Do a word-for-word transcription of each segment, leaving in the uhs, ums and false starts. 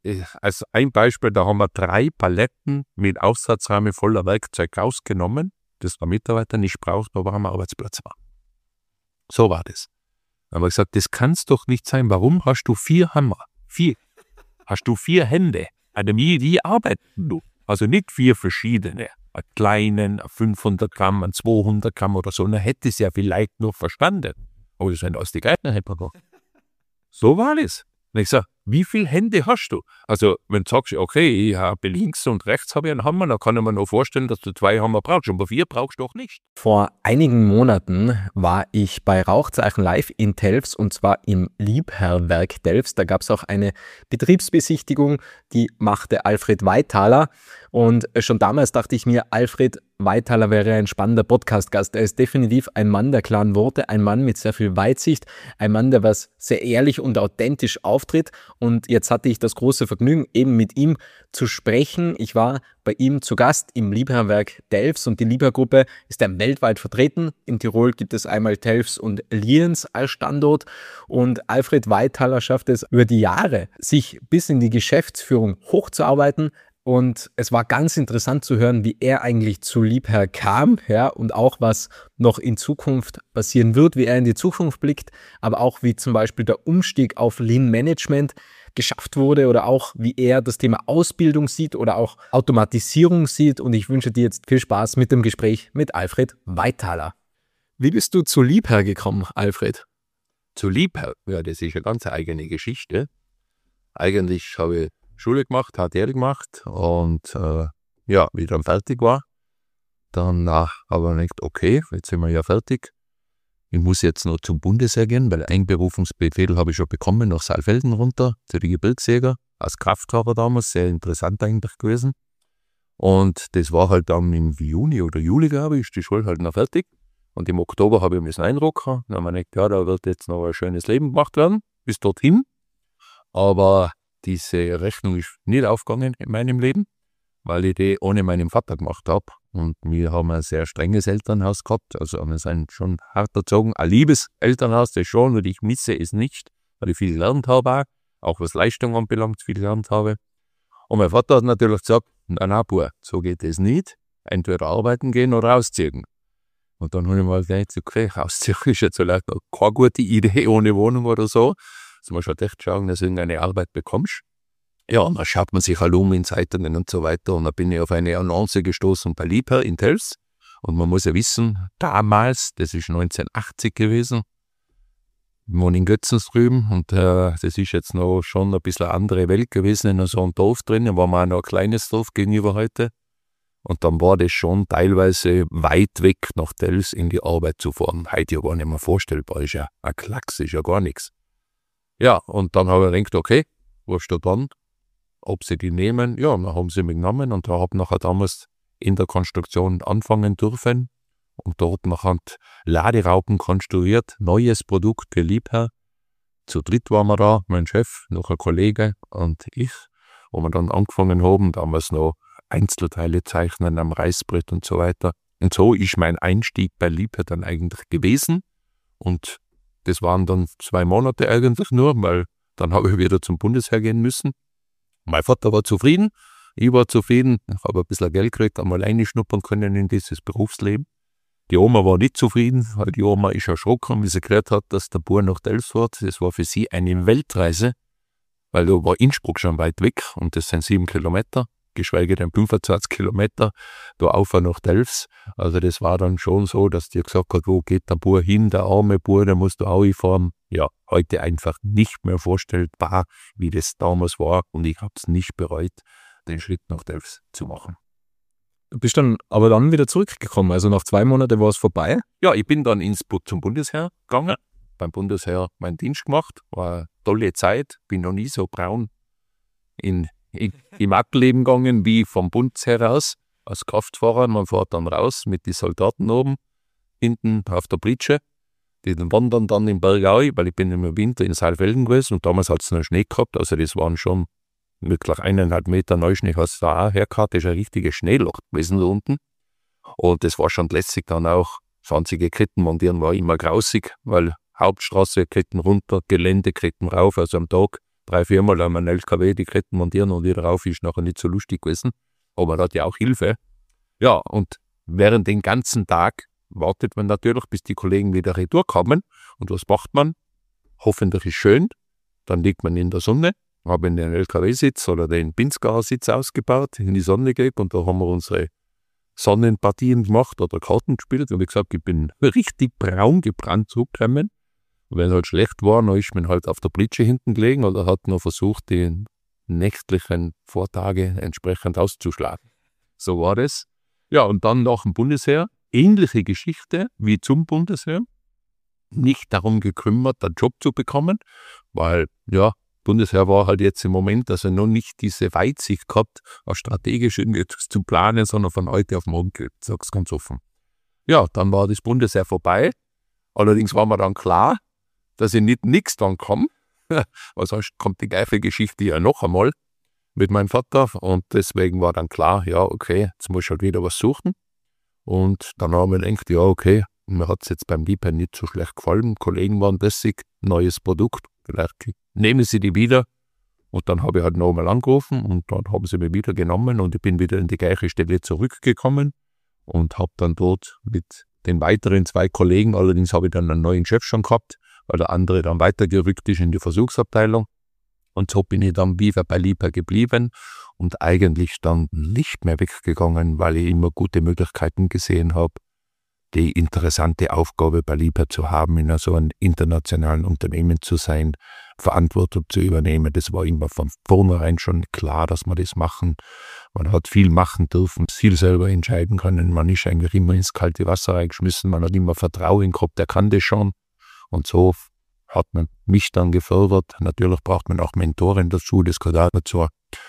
als ein Beispiel, da haben wir drei Paletten mit Aufsatzrahmen voller Werkzeug rausgenommen, das der Mitarbeiter nicht braucht, aber am Arbeitsplatz war. So war das. Dann haben wir gesagt, das kann es doch nicht sein. Warum hast du vier Hammer? Vier. Hast du vier Hände? Also wie, wie arbeitest du? Also nicht vier verschiedene. Einen kleinen, einen fünfhundert Gramm, einen zweihundert Gramm oder so. Dann hätte es ja vielleicht noch verstanden. Aber das sind aus die gleichen Hände noch. So war das. Und ich sage, wie viele Hände hast du? Also, wenn du sagst, okay, ich habe links und rechts habe ich einen Hammer, dann kann ich mir noch vorstellen, dass du zwei Hammer brauchst. Aber vier brauchst du doch nicht. Vor einigen Monaten war ich bei Rauchzeichen Live in Telfs und zwar im Liebherrwerk Telfs. Da gab es auch eine Betriebsbesichtigung, die machte Alfred Weithaler. Und schon damals dachte ich mir, Alfred Weithaler wäre ein spannender Podcast-Gast. Er ist definitiv ein Mann der klaren Worte, ein Mann mit sehr viel Weitsicht, ein Mann, der was sehr ehrlich und authentisch auftritt. Und jetzt hatte ich das große Vergnügen, eben mit ihm zu sprechen. Ich war bei ihm zu Gast im Liebherrwerk Telfs und die Liebherr-Gruppe ist ja weltweit vertreten. In Tirol gibt es einmal Telfs und Lienz als Standort und Alfred Weithaler schafft es über die Jahre, sich bis in die Geschäftsführung hochzuarbeiten. Und es war ganz interessant zu hören, wie er eigentlich zu Liebherr kam, ja, und auch was noch in Zukunft passieren wird, wie er in die Zukunft blickt, aber auch wie zum Beispiel der Umstieg auf Lean Management geschafft wurde oder auch wie er das Thema Ausbildung sieht oder auch Automatisierung sieht. Und ich wünsche dir jetzt viel Spaß mit dem Gespräch mit Alfred Weithaler. Wie bist du zu Liebherr gekommen, Alfred? Zu Liebherr? Ja, das ist eine ganz eigene Geschichte. Eigentlich habe ich Schule gemacht, H T L gemacht und äh, ja, wie ich dann fertig war, dann äh, habe ich gedacht, okay, jetzt sind wir ja fertig. Ich muss jetzt noch zum Bundesheer gehen, weil Einberufungsbefehl habe ich schon bekommen, nach Saalfelden runter, zu den Gebirgsjäger, als Kraftfahrer damals, sehr interessant eigentlich gewesen. Und das war halt dann im Juni oder Juli, glaube ich, ist die Schule halt noch fertig. Und im Oktober habe ich mir einrocken. Dann habe ich gedacht, ja, da wird jetzt noch ein schönes Leben gemacht werden, bis dorthin. Aber diese Rechnung ist nicht aufgegangen in meinem Leben, weil ich die ohne meinen Vater gemacht habe. Und wir haben ein sehr strenges Elternhaus gehabt. Also wir sind schon hart erzogen. Ein liebes Elternhaus, das schon, und ich misse es nicht, weil ich viel gelernt habe, auch was Leistung anbelangt, viel gelernt habe. Und mein Vater hat natürlich gesagt, na, na, Bub, so geht es nicht. Entweder arbeiten gehen oder ausziehen. Und dann habe ich mal gedacht, okay, ausziehen ist jetzt vielleicht keine gute Idee ohne Wohnung oder so. Also man schaut echt schauen, dass du irgendeine Arbeit bekommst. Ja, und dann schaut man sich halt um in Zeitungen und so weiter. Und dann bin ich auf eine Annonce gestoßen bei Liebherr in Telfs. Und man muss ja wissen, damals, das ist neunzehnhundertachtzig gewesen, ich wohne in Götzens drüben und äh, das ist jetzt noch schon ein bisschen eine andere Welt gewesen, in so einem Dorf drin. Da war man auch noch ein kleines Dorf gegenüber heute. Und dann war das schon teilweise weit weg nach Telfs in die Arbeit zu fahren. Heute ja gar nicht mehr vorstellbar, ist ja ein Klacks, ist ja gar nichts. Ja, und dann habe ich gedacht, okay, rufst du dann, ob sie die nehmen. Ja, dann haben sie mich genommen und da habe ich nachher damals in der Konstruktion anfangen dürfen und dort nachher Laderaupen konstruiert, neues Produkt für Liebherr. Zu dritt waren wir da, mein Chef, noch ein Kollege und ich, wo wir dann angefangen haben, damals noch Einzelteile zeichnen am Reißbrett und so weiter. Und so ist mein Einstieg bei Liebherr dann eigentlich gewesen und das waren dann zwei Monate eigentlich nur, weil dann habe ich wieder zum Bundesheer gehen müssen. Mein Vater war zufrieden, ich war zufrieden, ich habe ein bisschen Geld gekriegt, einmal reinschnuppern können in dieses Berufsleben. Die Oma war nicht zufrieden, weil die Oma ist erschrocken, wie sie gehört hat, dass der Bub nach Telfs fährt. Das war für sie eine Weltreise, weil da war Innsbruck schon weit weg und das sind sieben Kilometer. Geschweige denn fünfundzwanzig Kilometer, da auf nach Telfs. Also das war dann schon so, dass die gesagt hat, wo geht der Bub hin, der arme Bub, der musst du auch fahren. Ja, heute einfach nicht mehr vorstellbar, wie das damals war und ich habe es nicht bereut, den Schritt nach Telfs zu machen. Du bist dann aber dann wieder zurückgekommen, also nach zwei Monaten war es vorbei? Ja, ich bin dann ins, zum Bundesheer gegangen, beim Bundesheer meinen Dienst gemacht, war eine tolle Zeit, bin noch nie so braun in im Aktleben gegangen, wie vom Bundesheer aus, als Kraftfahrer. Man fährt dann raus mit den Soldaten oben, hinten auf der Pritsche. Die wandern dann im Bergau, weil ich bin im Winter in Saalfelden gewesen und damals hat es noch Schnee gehabt, also das waren schon wirklich eineinhalb Meter Neuschnee, hast du da auch hergehabt, das ist ein richtiges Schneeloch gewesen da unten. Und das war schon lässig dann auch, zwanzige Ketten montieren war immer grausig, weil Hauptstraße, Ketten runter, Gelände, Ketten rauf, also am Tag drei, viermal an meinen L K W die Ketten montieren und wieder rauf ist nachher nicht so lustig gewesen. Aber man hat ja auch Hilfe. Ja, und während den ganzen Tag wartet man natürlich, bis die Kollegen wieder retour kommen. Und was macht man? Hoffentlich ist schön. Dann liegt man in der Sonne, haben den L K W-Sitz oder den Pinzgauer-Sitz ausgebaut, in die Sonne geht und da haben wir unsere Sonnenpartien gemacht oder Karten gespielt. Und wie gesagt, ich bin richtig braun gebrannt zurückgekommen. Und wenn es halt schlecht war, dann ist man halt auf der Pritsche hinten gelegen oder hat noch versucht, die nächtlichen Vortage entsprechend auszuschlagen. So war das. Ja, und dann nach dem Bundesheer, ähnliche Geschichte wie zum Bundesheer. Nicht darum gekümmert, einen Job zu bekommen, weil, ja, Bundesheer war halt jetzt im Moment, also noch nicht diese Weitsicht gehabt, auch strategisch etwas zu planen, sondern von heute auf morgen gelebt, ich sag's ganz offen. Ja, dann war das Bundesheer vorbei. Allerdings war mir dann klar, dass ich nicht nichts dann komme, weil sonst kommt die gleiche Geschichte ja noch einmal mit meinem Vater und deswegen war dann klar, ja, okay, jetzt muss ich halt wieder was suchen. Und dann haben wir gedacht, ja, okay, mir hat es jetzt beim Liebherr nicht so schlecht gefallen, Kollegen waren lässig, neues Produkt, vielleicht nehmen sie die wieder. Und dann habe ich halt nochmal angerufen und dann haben sie mich wieder genommen und ich bin wieder in die gleiche Stelle zurückgekommen und habe dann dort mit den weiteren zwei Kollegen, allerdings habe ich dann einen neuen Chef schon gehabt, weil der andere dann weitergerückt ist in die Versuchsabteilung. Und so bin ich dann wieder bei Liebherr geblieben und eigentlich dann nicht mehr weggegangen, weil ich immer gute Möglichkeiten gesehen habe, die interessante Aufgabe bei Liebherr zu haben, in so einem internationalen Unternehmen zu sein, Verantwortung zu übernehmen. Das war immer von vornherein schon klar, dass wir das machen. Man hat viel machen dürfen, viel selber entscheiden können. Man ist eigentlich immer ins kalte Wasser reingeschmissen. Man hat immer Vertrauen gehabt, der kann das schon. Und so hat man mich dann gefördert. Natürlich braucht man auch Mentoren dazu, das gehört auch dazu.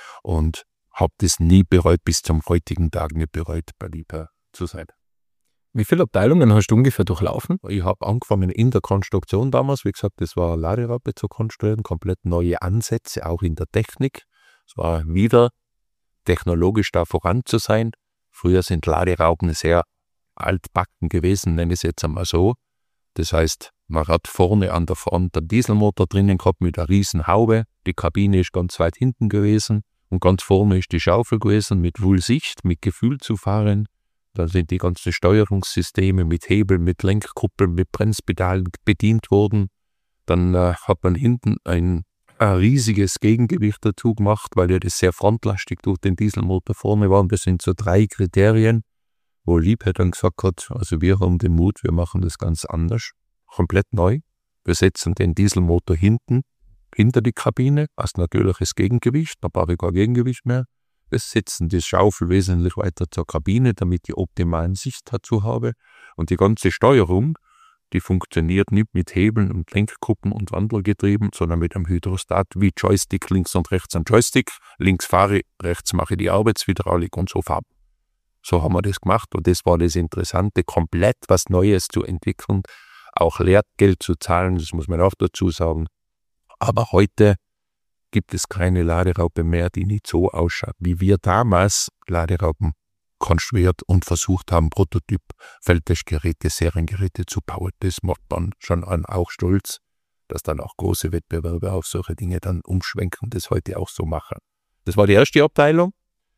Und habe das nie bereut, bis zum heutigen Tag nicht bereut, bei Liebherr zu sein. Wie viele Abteilungen hast du ungefähr durchlaufen? Ich habe angefangen in der Konstruktion damals. Wie gesagt, das war Laderaupe zu konstruieren, komplett neue Ansätze, auch in der Technik. Es war wieder technologisch da voran zu sein. Früher sind Laderaupen sehr altbacken gewesen, nenne ich es jetzt einmal so. Das heißt, man hat vorne an der Front den Dieselmotor drinnen gehabt mit einer riesen Haube. Die Kabine ist ganz weit hinten gewesen und ganz vorne ist die Schaufel gewesen mit Wohlsicht, mit Gefühl zu fahren. Dann sind die ganzen Steuerungssysteme mit Hebeln, mit Lenkkuppeln, mit Bremspedalen bedient worden. Dann äh, hat man hinten ein, ein riesiges Gegengewicht dazu gemacht, weil ja das sehr frontlastig durch den Dieselmotor vorne war. Und das sind so drei Kriterien, wo Liebherr dann gesagt hat, also wir haben den Mut, wir machen das ganz anders, komplett neu. Wir setzen den Dieselmotor hinten, hinter die Kabine, als natürliches Gegengewicht, da brauche ich kein Gegengewicht mehr. Wir setzen die Schaufel wesentlich weiter zur Kabine, damit ich optimalen Sicht dazu habe. Und die ganze Steuerung, die funktioniert nicht mit Hebeln und Lenkkuppen und Wandelgetrieben, sondern mit einem Hydrostat wie Joystick, links und rechts ein Joystick. Links fahre ich, rechts mache ich die Arbeitshydraulik und so fahren. So haben wir das gemacht und das war das Interessante, komplett was Neues zu entwickeln, auch Lehrgeld zu zahlen, das muss man auch dazu sagen. Aber heute gibt es keine Laderaupe mehr, die nicht so ausschaut, wie wir damals Laderaupen konstruiert und versucht haben, Prototyp, Feldtestgeräte, Seriengeräte zu bauen. Das macht dann schon an auch stolz, dass dann auch große Wettbewerber auf solche Dinge dann umschwenken, das heute auch so machen. Das war die erste Abteilung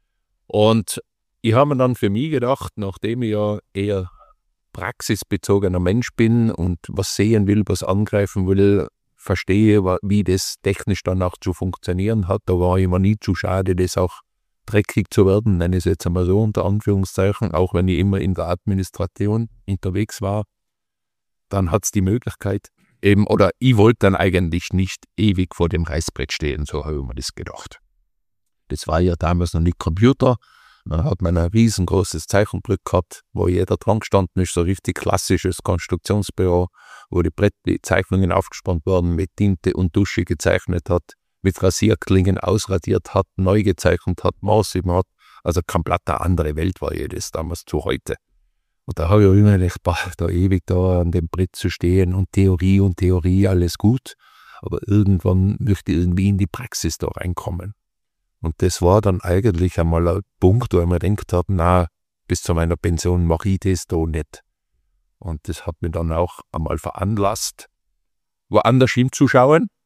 und ich habe mir dann für mich gedacht, nachdem ich ja eher praxisbezogener Mensch bin und was sehen will, was angreifen will, verstehe, wie das technisch dann auch zu funktionieren hat. Da war ich mir nie zu schade, das auch dreckig zu werden, nenne ich es jetzt einmal so unter Anführungszeichen, auch wenn ich immer in der Administration unterwegs war. Dann hat es die Möglichkeit, eben, oder ich wollte dann eigentlich nicht ewig vor dem Reißbrett stehen, so habe ich mir das gedacht. Das war ja damals noch nicht Computer. Dann hat man ein riesengroßes Zeichenbrett gehabt, wo jeder dran gestanden ist, so richtig klassisches Konstruktionsbüro, wo die Brett, die Zeichnungen aufgespannt wurden, mit Tinte und Dusche gezeichnet hat, mit Rasierklingen ausradiert hat, neu gezeichnet hat, Maße hat. Also komplett eine andere Welt war jedes damals zu heute. Und da habe ich immer gedacht, boah, da ewig da an dem Brett zu stehen und Theorie und Theorie, alles gut. Aber irgendwann möchte ich irgendwie in die Praxis da reinkommen. Und das war dann eigentlich einmal ein Punkt, wo ich mir gedacht habe, na, bis zu meiner Pension mache ich das da nicht. Und das hat mich dann auch einmal veranlasst, woanders hinzuschauen,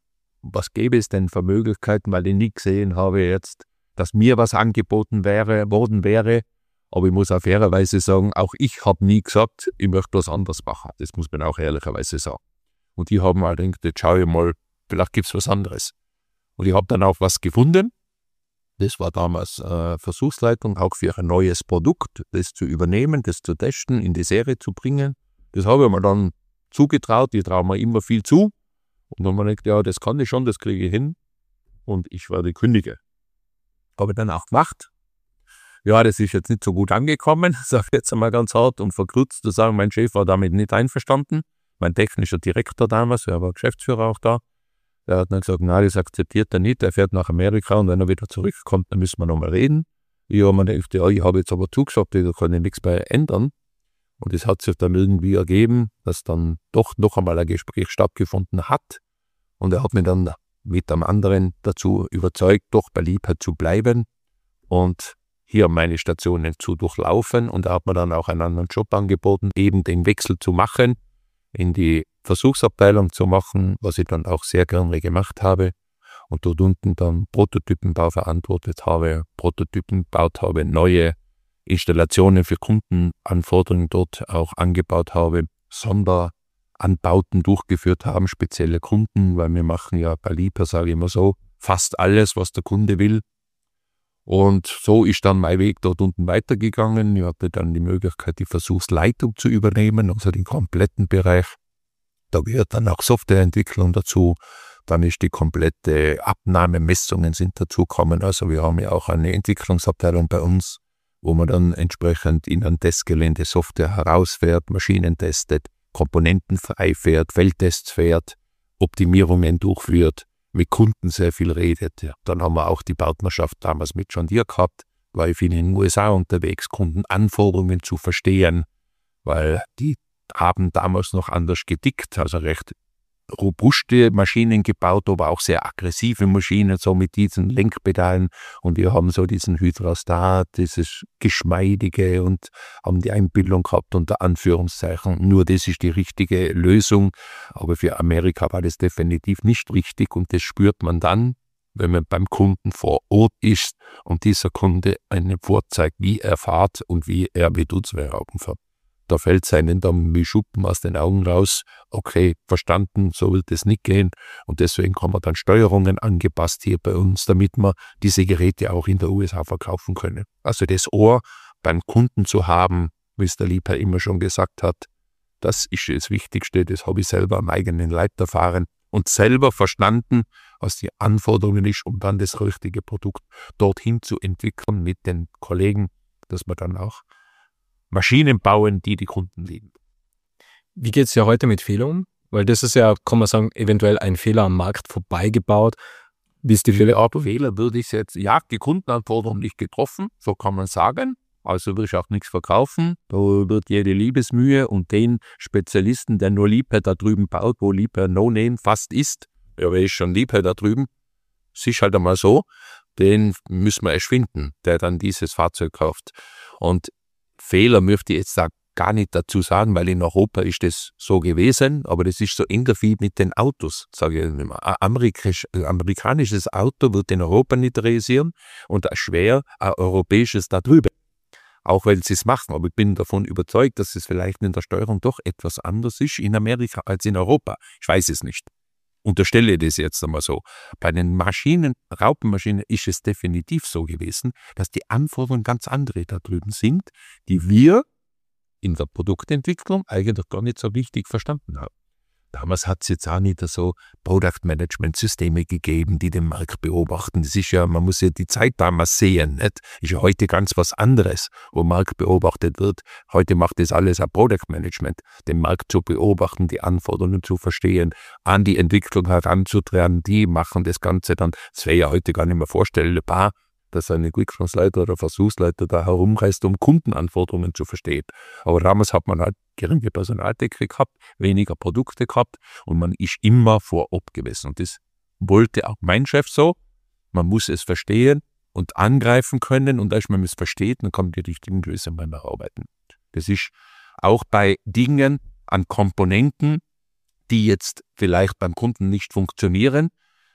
was gäbe es denn für Möglichkeiten, weil ich nie gesehen habe jetzt, dass mir was angeboten wäre, worden wäre. Aber ich muss auch fairerweise sagen, auch ich habe nie gesagt, ich möchte was anderes machen. Das muss man auch ehrlicherweise sagen. Und die haben halt gedacht, jetzt schaue ich mal, vielleicht gibt es was anderes. Und ich habe dann auch was gefunden. Das war damals äh, Versuchsleitung, auch für ein neues Produkt, das zu übernehmen, das zu testen, in die Serie zu bringen. Das habe ich mir dann zugetraut, ich traue mir immer viel zu. Und dann habe ich mir gedacht, ja, das kann ich schon, das kriege ich hin. Und ich werde kündigen. Habe ich dann auch gemacht. Ja, das ist jetzt nicht so gut angekommen, sage ich jetzt einmal ganz hart und verkürzt zu sagen, mein Chef war damit nicht einverstanden. Mein technischer Direktor damals, er war Geschäftsführer auch da, der hat dann gesagt, nein, das akzeptiert er nicht, er fährt nach Amerika und wenn er wieder zurückkommt, dann müssen wir nochmal reden. Ich habe mir gedacht, ja, ich habe jetzt aber zugesagt, da kann ich nichts bei ändern. Und es hat sich dann irgendwie ergeben, dass dann doch noch einmal ein Gespräch stattgefunden hat. Und er hat mich dann mit einem anderen dazu überzeugt, doch bei Liebherr zu bleiben und hier meine Stationen zu durchlaufen. Und er hat mir dann auch einen anderen Job angeboten, eben den Wechsel zu machen, in die Versuchsabteilung zu machen, was ich dann auch sehr gerne gemacht habe. Und dort unten dann Prototypenbau verantwortet habe, Prototypen gebaut habe, neue Installationen für Kundenanforderungen dort auch angebaut habe, Sonderanbauten durchgeführt haben, spezielle Kunden, weil wir machen ja bei Liebherr, sage ich immer so, fast alles, was der Kunde will. Und so ist dann mein Weg dort unten weitergegangen. Ich hatte dann die Möglichkeit, die Versuchsleitung zu übernehmen, also den kompletten Bereich. Da gehört dann auch Softwareentwicklung dazu. Dann ist die komplette Abnahme, Messungen sind dazugekommen. Also wir haben ja auch eine Entwicklungsabteilung bei uns, wo man dann entsprechend in ein Testgelände Software herausfährt, Maschinen testet, Komponenten frei fährt, Feldtests fährt, Optimierungen durchführt, mit Kunden sehr viel redet. Ja. Dann haben wir auch die Partnerschaft damals mit John Deere gehabt, war ich viel in den U S A unterwegs, Kundenanforderungen zu verstehen, weil die haben damals noch anders gedickt, also recht robuste Maschinen gebaut, aber auch sehr aggressive Maschinen, so mit diesen Lenkpedalen. Und wir haben so diesen Hydrostat, dieses Geschmeidige und haben die Einbildung gehabt unter Anführungszeichen. Nur das ist die richtige Lösung. Aber für Amerika war das definitiv nicht richtig und das spürt man dann, wenn man beim Kunden vor Ort ist und dieser Kunde einen vorzeigt, wie er fährt und wie er mit unseren Augen fährt. Da fällt es einem dann wie Schuppen aus den Augen raus. Okay, verstanden, so wird es nicht gehen. Und deswegen haben wir dann Steuerungen angepasst hier bei uns, damit wir diese Geräte auch in der U S A verkaufen können. Also das Ohr beim Kunden zu haben, wie es der Liebherr immer schon gesagt hat, das ist das Wichtigste. Das habe ich selber am eigenen Leib erfahren und selber verstanden, was die Anforderungen ist, um dann das richtige Produkt dorthin zu entwickeln mit den Kollegen, dass wir dann auch Maschinen bauen, die die Kunden lieben. Wie geht es ja heute mit Fehlern um? Weil das ist ja, kann man sagen, eventuell ein Fehler am Markt vorbeigebaut. Wie ist die Fehler? Aber Fehler würde ich jetzt, ja, die Kundenanforderungen nicht getroffen, so kann man sagen. Also würde ich auch nichts verkaufen. Da wird jede Liebesmühe und den Spezialisten, der nur Liebherr da drüben baut, wo Liebherr No-Name fast ist, ja, wer ist schon Liebherr da drüben? Es ist halt einmal so, den müssen wir erst finden, der dann dieses Fahrzeug kauft. Und Fehler möchte ich jetzt da gar nicht dazu sagen, weil in Europa ist das so gewesen, aber das ist so ähnlich wie mit den Autos, sage ich immer. Ein Amerikisch, amerikanisches Auto wird in Europa nicht realisieren und ein schwer ein europäisches da drüben. Auch weil sie es machen, aber ich bin davon überzeugt, dass es vielleicht in der Steuerung doch etwas anders ist in Amerika als in Europa. Ich weiß es nicht. Unterstelle das jetzt einmal so. Bei den Maschinen, Raupenmaschinen ist es definitiv so gewesen, dass die Anforderungen ganz andere da drüben sind, die wir in der Produktentwicklung eigentlich gar nicht so richtig verstanden haben. Damals hat es jetzt auch nicht so Product-Management-Systeme gegeben, die den Markt beobachten. Das ist ja, man muss ja die Zeit damals sehen, nicht? Ist ja heute ganz was anderes, wo Markt beobachtet wird. Heute macht das alles ein Product-Management, den Markt zu beobachten, die Anforderungen zu verstehen, an die Entwicklung heranzutreten, die machen das Ganze dann. Das wäre ja heute gar nicht mehr vorstellbar, dass ein Entwicklungsleiter oder Versuchsleiter da herumreist, um Kundenanforderungen zu verstehen. Aber damals hat man halt geringe Personaldecke gehabt, weniger Produkte gehabt und man ist immer vor Ort gewesen. Und das wollte auch mein Chef so. Man muss es verstehen und angreifen können und als man es versteht, dann kann man die richtigen Lösungen bearbeiten. Das ist auch bei Dingen an Komponenten, die jetzt vielleicht beim Kunden nicht funktionieren,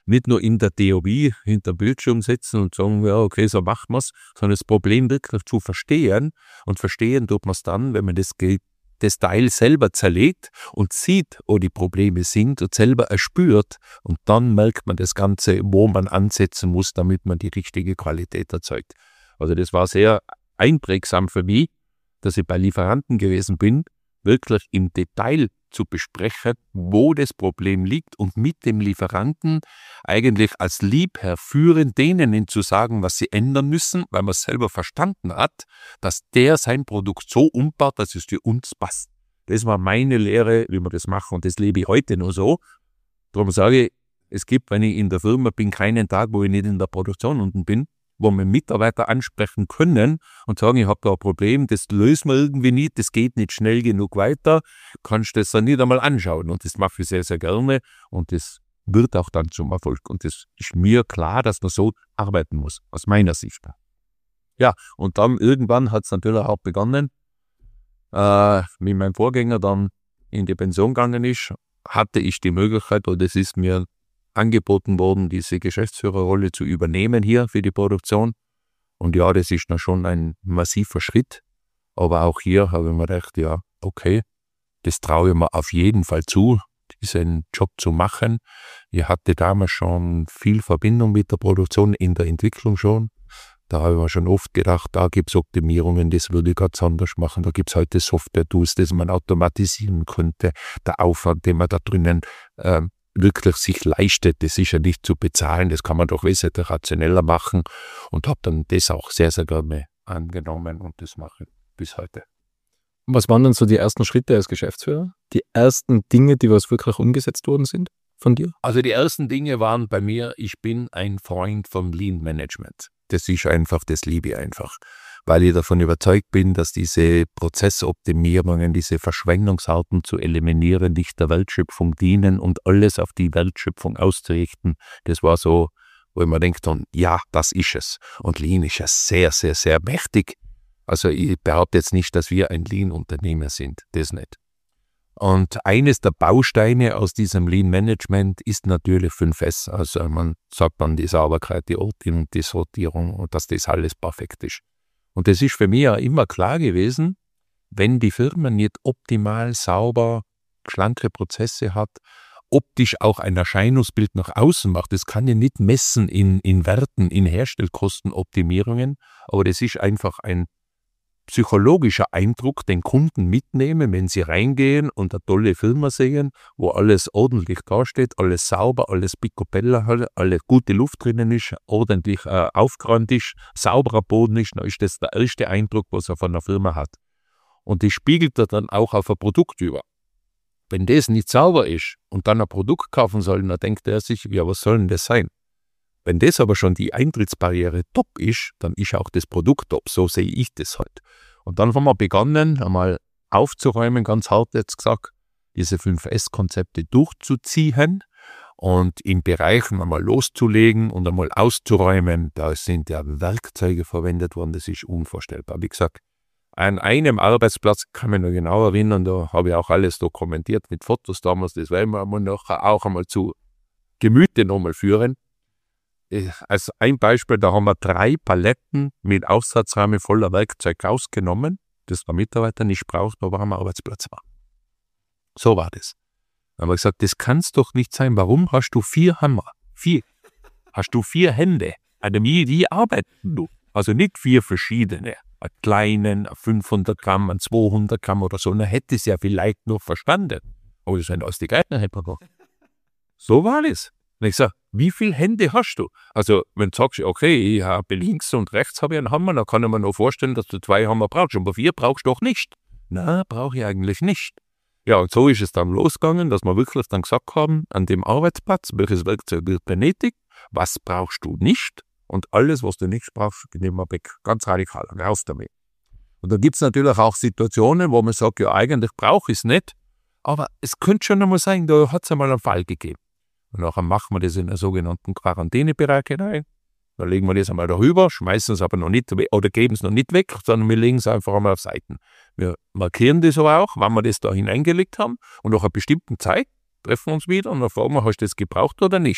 nicht nur in der Theorie hinter Bildschirm sitzen und sagen, ja, okay, so machen wir es, sondern das Problem wirklich zu verstehen. Und verstehen tut man es dann, wenn man das, das Teil selber zerlegt und sieht, wo die Probleme sind und selber erspürt. Und dann merkt man das Ganze, wo man ansetzen muss, damit man die richtige Qualität erzeugt. Also das war sehr einprägsam für mich, dass ich bei Lieferanten gewesen bin, wirklich im Detail zu besprechen, wo das Problem liegt und mit dem Lieferanten eigentlich als Liebherr führen, denen zu sagen, was sie ändern müssen, weil man es selber verstanden hat, dass der sein Produkt so umbaut, dass es für uns passt. Das war meine Lehre, wie wir das machen, und das lebe ich heute nur so. Darum sage ich, es gibt, wenn ich in der Firma bin, keinen Tag, wo ich nicht in der Produktion unten bin, wo wir Mitarbeiter ansprechen können und sagen, ich habe da ein Problem, das lösen wir irgendwie nicht, das geht nicht schnell genug weiter, kannst du das dann nicht einmal anschauen. Und das mache ich sehr, sehr gerne und das wird auch dann zum Erfolg. Und das ist mir klar, dass man so arbeiten muss, aus meiner Sicht. Ja, und dann irgendwann hat es natürlich auch begonnen, äh, wie mein Vorgänger dann in die Pension gegangen ist, hatte ich die Möglichkeit, oder es ist mir angeboten worden, diese Geschäftsführerrolle zu übernehmen hier für die Produktion. Und ja, das ist dann schon ein massiver Schritt. Aber auch hier habe ich mir gedacht, ja, okay, das traue ich mir auf jeden Fall zu, diesen Job zu machen. Ich hatte damals schon viel Verbindung mit der Produktion, in der Entwicklung schon. Da habe ich mir schon oft gedacht, da gibt es Optimierungen, das würde ich ganz anders machen. Da gibt es heute Software-Tools, das man automatisieren könnte. Der Aufwand, den man da drinnen ähm, wirklich sich leistet, das ist ja nicht zu bezahlen, das kann man doch wesentlich rationeller machen und habe dann das auch sehr, sehr gerne angenommen und das mache ich bis heute. Was waren dann so die ersten Schritte als Geschäftsführer? Die ersten Dinge, die was wirklich umgesetzt worden sind von dir? Also die ersten Dinge waren bei mir, ich bin ein Freund vom Lean Management. Das ist einfach, das liebe ich einfach, weil ich davon überzeugt bin, dass diese Prozessoptimierungen, diese Verschwendungsarten zu eliminieren, nicht der Wertschöpfung dienen und alles auf die Wertschöpfung auszurichten. Das war so, wo ich mir denke, ja, das ist es. Und Lean ist ja sehr, sehr, sehr mächtig. Also ich behaupte jetzt nicht, dass wir ein Lean-Unternehmer sind, das nicht. Und eines der Bausteine aus diesem Lean-Management ist natürlich fünf S. Also man sagt dann die Sauberkeit, die Ordnung und die Sortierung und dass das alles perfekt ist. Und das ist für mich ja immer klar gewesen, wenn die Firma nicht optimal, sauber, schlanke Prozesse hat, optisch auch ein Erscheinungsbild nach außen macht. Das kann ich nicht messen in, in Werten, in Herstellkostenoptimierungen, aber das ist einfach ein psychologischer Eindruck, den Kunden mitnehmen, wenn sie reingehen und eine tolle Firma sehen, wo alles ordentlich dasteht, alles sauber, alles picobello hat, alles gute Luft drinnen ist, ordentlich äh, aufgeräumt ist, sauberer Boden ist, dann ist das der erste Eindruck, was er von der Firma hat. Und das spiegelt er dann auch auf ein Produkt über. Wenn das nicht sauber ist und dann ein Produkt kaufen soll, dann denkt er sich, ja, was soll denn das sein? Wenn das aber schon die Eintrittsbarriere top ist, dann ist auch das Produkt top. So sehe ich das halt. Und dann haben wir begonnen, einmal aufzuräumen, ganz hart jetzt gesagt, diese fünf S Konzepte durchzuziehen und in Bereichen einmal loszulegen und einmal auszuräumen. Da sind ja Werkzeuge verwendet worden, das ist unvorstellbar. Wie gesagt, an einem Arbeitsplatz kann ich mich noch genau erinnern, da habe ich auch alles dokumentiert mit Fotos damals, das werden wir noch auch einmal zu Gemüte nochmal führen. Als ein Beispiel, da haben wir drei Paletten mit Aufsatzrahmen voller Werkzeug rausgenommen, das der Mitarbeiter nicht braucht, aber am Arbeitsplatz war. So war das. Dann haben wir gesagt, das kann es doch nicht sein. Warum hast du vier Hammer? Vier. Hast du vier Hände? Also wie, wie arbeiten du? Also nicht vier verschiedene. Einen kleinen, einen fünfhundert Gramm, einen zweihundert Gramm oder so. Dann hätte es ja vielleicht noch verstanden. Aber das sind aus die gleichen Hände. So war das. Und ich sage, wie viele Hände hast du? Also, wenn du sagst, okay, ich habe links und rechts habe ich einen Hammer, dann kann ich mir noch vorstellen, dass du zwei Hammer brauchst. Aber vier brauchst du doch nicht. Na, brauche ich eigentlich nicht. Ja, und so ist es dann losgegangen, dass wir wirklich dann gesagt haben, an dem Arbeitsplatz, welches Werkzeug wird benötigt, was brauchst du nicht und alles, was du nicht brauchst, nehmen wir weg. Ganz radikal, raus damit. Und da gibt es natürlich auch Situationen, wo man sagt, ja, eigentlich brauche ich es nicht, aber es könnte schon einmal sein, da hat es einmal einen Fall gegeben. Und nachher machen wir das in einen sogenannten Quarantänebereich hinein. Dann legen wir das einmal darüber, schmeißen es aber noch nicht oder geben es noch nicht weg, sondern wir legen es einfach einmal auf Seiten. Wir markieren das aber auch, wann wir das da hineingelegt haben und nach einer bestimmten Zeit treffen wir uns wieder und dann fragen wir, hast du das gebraucht oder nicht?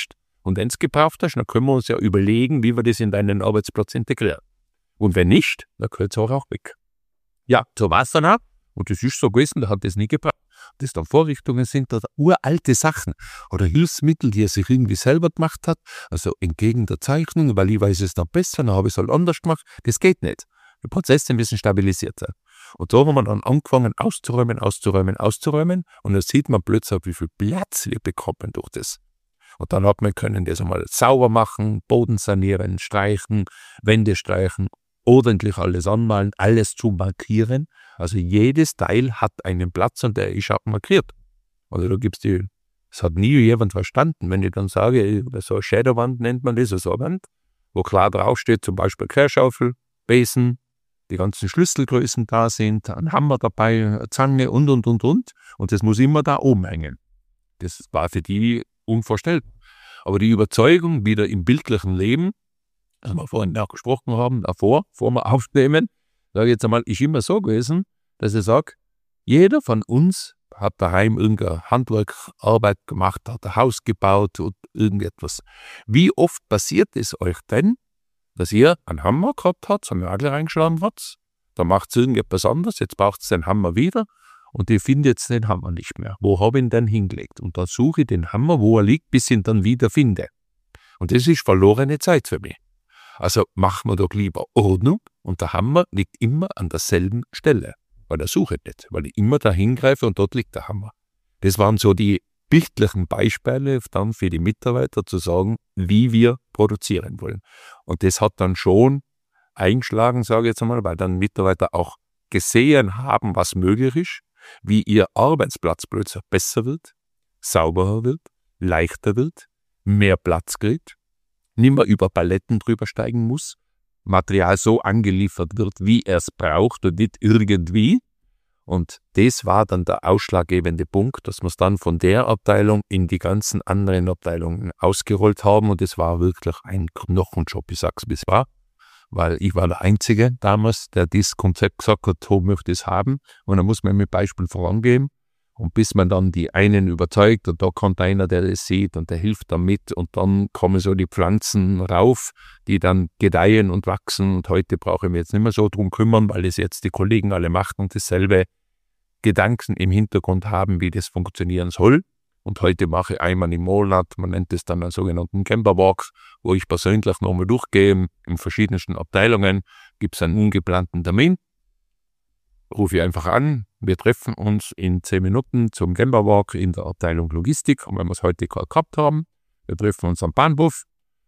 Und wenn es gebraucht hast, dann können wir uns ja überlegen, wie wir das in deinen Arbeitsplatz integrieren. Und wenn nicht, dann gehört es auch, auch weg. Ja, so war es dann auch. Und das ist so gewesen, da hat das nie gebraucht. Das dann Vorrichtungen sind oder uralte Sachen oder Hilfsmittel, die er sich irgendwie selber gemacht hat. Also entgegen der Zeichnung, weil ich weiß es dann besser, dann habe ich es halt anders gemacht. Das geht nicht. Die Prozesse müssen stabilisiert sein. Und so haben wir dann angefangen auszuräumen, auszuräumen, auszuräumen. Und dann sieht man plötzlich, wie viel Platz wir bekommen durch das. Und dann hat man können das einmal sauber machen, Boden sanieren, streichen, Wände streichen, ordentlich alles anmalen, alles zu markieren. Also jedes Teil hat einen Platz und der ist auch markiert. Also da gibt's die, das hat nie jemand verstanden. Wenn ich dann sage, so eine Schäderwand nennt man das, so eine Wand, wo klar draufsteht, zum Beispiel Kehrschaufel, Besen, die ganzen Schlüsselgrößen da sind, ein Hammer dabei, eine Zange und, und, und, und. Und das muss immer da oben hängen. Das war für die unvorstellbar. Aber die Überzeugung wieder im bildlichen Leben, das wir vorhin auch gesprochen haben, davor, vor wir aufnehmen, sage ich jetzt einmal, ist immer so gewesen, dass ich sage, jeder von uns hat daheim irgendeine Handwerkarbeit gemacht, hat ein Haus gebaut und irgendetwas. Wie oft passiert es euch denn, dass ihr einen Hammer gehabt habt, so einen Nagel reingeschlagen habt, dann macht es irgendetwas anderes, jetzt braucht es den Hammer wieder und ihr findet jetzt den Hammer nicht mehr. Wo habe ich ihn denn hingelegt? Und dann suche ich den Hammer, wo er liegt, bis ich ihn dann wieder finde. Und das ist verlorene Zeit für mich. Also machen wir doch lieber Ordnung und der Hammer liegt immer an derselben Stelle, weil er suche nicht, weil ich immer da hingreife und dort liegt der Hammer. Das waren so die bildlichen Beispiele dann für die Mitarbeiter zu sagen, wie wir produzieren wollen. Und das hat dann schon eingeschlagen, sage ich jetzt einmal, weil dann Mitarbeiter auch gesehen haben, was möglich ist, wie ihr Arbeitsplatz plötzlich besser wird, sauberer wird, leichter wird, mehr Platz kriegt, nicht mehr über Paletten drüber steigen muss, Material so angeliefert wird, wie er es braucht und nicht irgendwie. Und das war dann der ausschlaggebende Punkt, dass wir es dann von der Abteilung in die ganzen anderen Abteilungen ausgerollt haben. Und es war wirklich ein Knochenjob, ich sag's, wie es war. Weil ich war der Einzige damals, der dieses Konzept gesagt hat, so möchte ich es haben. Und dann muss man mit Beispiel vorangehen. Und bis man dann die einen überzeugt, und da kommt einer, der das sieht und der hilft dann mit. Und dann kommen so die Pflanzen rauf, die dann gedeihen und wachsen. Und heute brauche ich mich jetzt nicht mehr so drum kümmern, weil es jetzt die Kollegen alle machen und dasselbe Gedanken im Hintergrund haben, wie das funktionieren soll. Und heute mache ich einmal im Monat, man nennt es dann einen sogenannten Camperwalk, wo ich persönlich nochmal durchgehe, in verschiedensten Abteilungen, gibt es einen ungeplanten Termin, rufe ich einfach an, wir treffen uns in zehn Minuten zum Camperwalk in der Abteilung Logistik, und wenn wir es heute gerade gehabt haben, wir treffen uns am Bahnhof,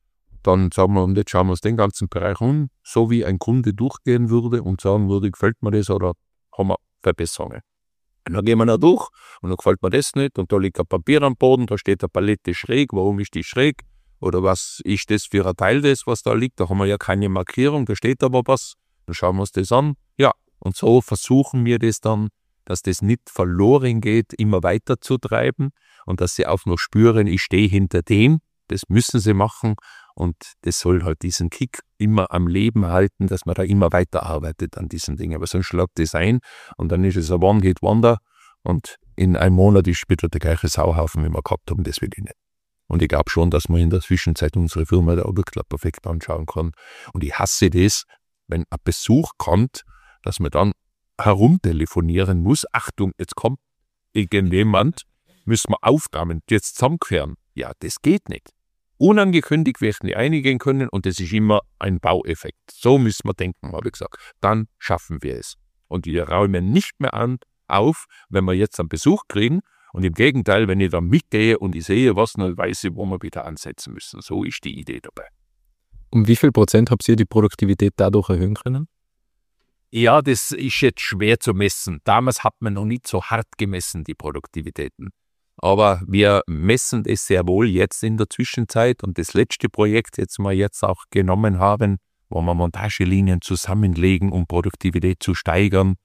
dann sagen wir, und jetzt schauen wir uns den ganzen Bereich an, so wie ein Kunde durchgehen würde und sagen würde, gefällt mir das oder haben wir Verbesserungen. Und dann gehen wir da durch und dann gefällt mir das nicht und da liegt ein Papier am Boden, da steht eine Palette schräg, warum ist die schräg? Oder was ist das für ein Teil, das, was da liegt? Da haben wir ja keine Markierung, da steht aber was, dann schauen wir uns das an. Ja, und so versuchen wir das dann, dass das nicht verloren geht, immer weiter zu treiben und dass sie auch noch spüren, ich stehe hinter dem, das müssen sie machen und das soll halt diesen Kick immer am Leben halten, dass man da immer weiter arbeitet an diesen Dingen. Aber sonst schlagt das ein und dann ist es ein One-Hit-Wonder und in einem Monat ist wieder der gleiche Sauhaufen, wie wir gehabt haben, das will ich nicht. Und ich glaube schon, dass man in der Zwischenzeit unsere Firma da wirklich perfekt anschauen kann. Und ich hasse das, wenn ein Besuch kommt, dass man dann herumtelefonieren muss. Achtung, jetzt kommt irgendjemand, müssen wir Aufgaben jetzt zusammenkehren. Ja, das geht nicht. Unangekündigt werden die einigen können und das ist immer ein Baueffekt. So müssen wir denken, habe ich gesagt. Dann schaffen wir es. Und wir räumen nicht mehr an, auf, wenn wir jetzt einen Besuch kriegen. Und im Gegenteil, wenn ich dann mitgehe und ich sehe was, dann weiß ich, wo wir wieder ansetzen müssen. So ist die Idee dabei. Um wie viel Prozent habt ihr die Produktivität dadurch erhöhen können? Ja, das ist jetzt schwer zu messen. Damals hat man noch nicht so hart gemessen, die Produktivitäten. Aber wir messen es sehr wohl jetzt in der Zwischenzeit. Und das letzte Projekt, das wir jetzt auch genommen haben, wo wir Montagelinien zusammenlegen, um Produktivität zu steigern,